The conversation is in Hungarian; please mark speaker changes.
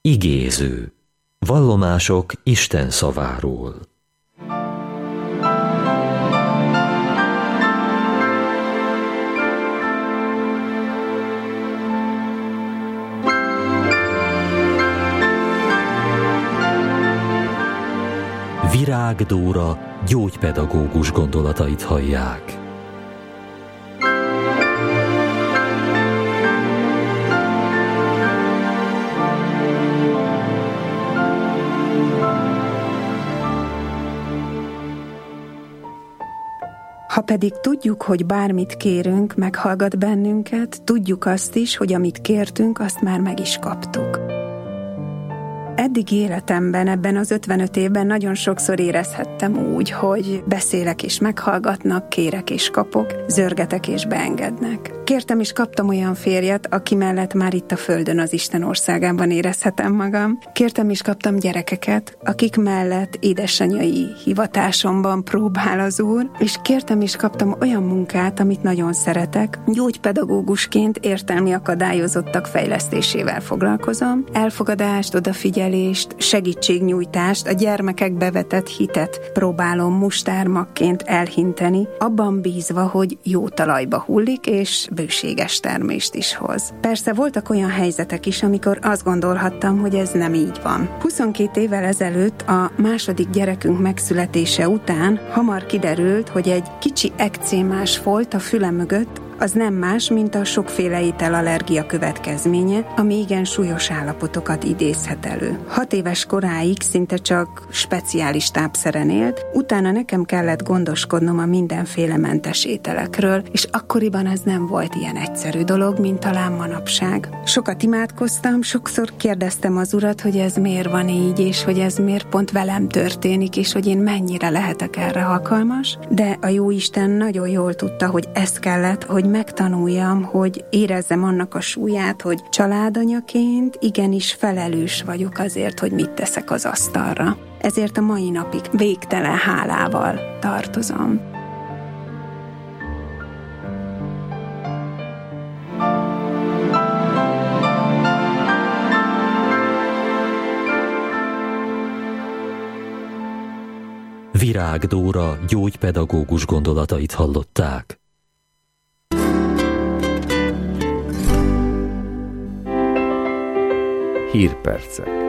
Speaker 1: Igéző. Vallomások Isten szaváról. Virág Dóra gyógypedagógus gondolatait hallják.
Speaker 2: Ha pedig tudjuk, hogy bármit kérünk, meghallgat bennünket, tudjuk azt is, hogy amit kértünk, azt már meg is kaptuk. Eddig életemben, ebben az 55 évben nagyon sokszor érezhettem úgy, hogy beszélek és meghallgatnak, kérek és kapok, zörgetek és beengednek. Kértem és kaptam olyan férjet, aki mellett már itt a földön, az Isten országában érezhetem magam. Kértem és kaptam gyerekeket, akik mellett édesanyai hivatásomban próbál az Úr, és kértem és kaptam olyan munkát, amit nagyon szeretek. Gyógypedagógusként értelmi akadályozottak fejlesztésével foglalkozom. Elfogadást, odafigyelést, segítségnyújtást, a gyermekekbe vetett hitet próbálom mustármagként elhinteni, abban bízva, hogy jó talajba hullik, és bőséges termést is hoz. Persze voltak olyan helyzetek is, amikor azt gondolhattam, hogy ez nem így van. 22 évvel ezelőtt a második gyerekünk megszületése után hamar kiderült, hogy egy kicsi ekcémás folt a füle mögött, az nem más, mint a sokféle ételallergia következménye, ami igen súlyos állapotokat idézhet elő. 6 éves koráig szinte csak speciális tápszeren élt, utána nekem kellett gondoskodnom a mindenféle mentes ételekről, és akkoriban ez nem volt ilyen egyszerű dolog, mint talán manapság. Sokat imádkoztam, sokszor kérdeztem az Urat, hogy ez miért van így, és hogy ez miért pont velem történik, és hogy én mennyire lehetek erre alkalmas, de a Jóisten nagyon jól tudta, hogy ezt kellett, hogy megtanuljam, hogy érezzem annak a súlyát, hogy családanyaként igenis felelős vagyok azért, hogy mit teszek az asztalra. Ezért a mai napig végtelen hálával tartozom.
Speaker 1: Virág Dóra gyógypedagógus gondolatait hallották.
Speaker 3: Hírpercek.